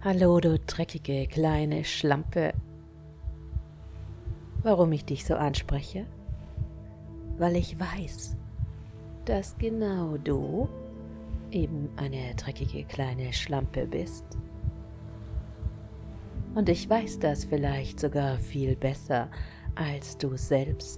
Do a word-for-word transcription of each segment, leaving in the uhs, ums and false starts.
Hallo, du dreckige kleine Schlampe. Warum ich dich so anspreche? Weil ich weiß, dass genau du eben eine dreckige kleine Schlampe bist. Und ich weiß das vielleicht sogar viel besser als du selbst.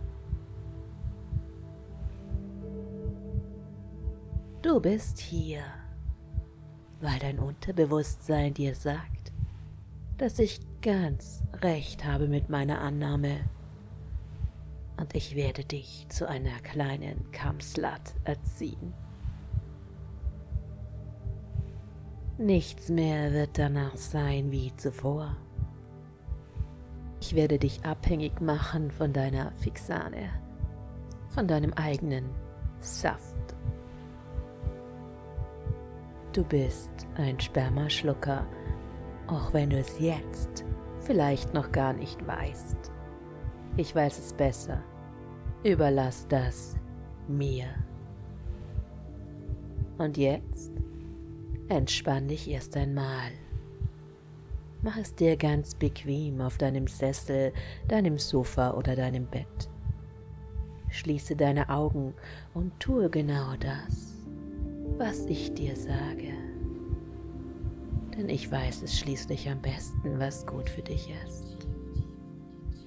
Du bist hier, weil dein Unterbewusstsein dir sagt, dass ich ganz recht habe mit meiner Annahme und ich werde dich zu einer kleinen Kampfslut erziehen. Nichts mehr wird danach sein wie zuvor. Ich werde dich abhängig machen von deiner Fixane, von deinem eigenen Saft. Du bist ein Spermaschlucker, auch wenn du es jetzt vielleicht noch gar nicht weißt. Ich weiß es besser. Überlass das mir. Und jetzt entspann dich erst einmal. Mach es dir ganz bequem auf deinem Sessel, deinem Sofa oder deinem Bett. Schließe deine Augen und tue genau das, was ich dir sage. Denn ich weiß es schließlich am besten, was gut für dich ist.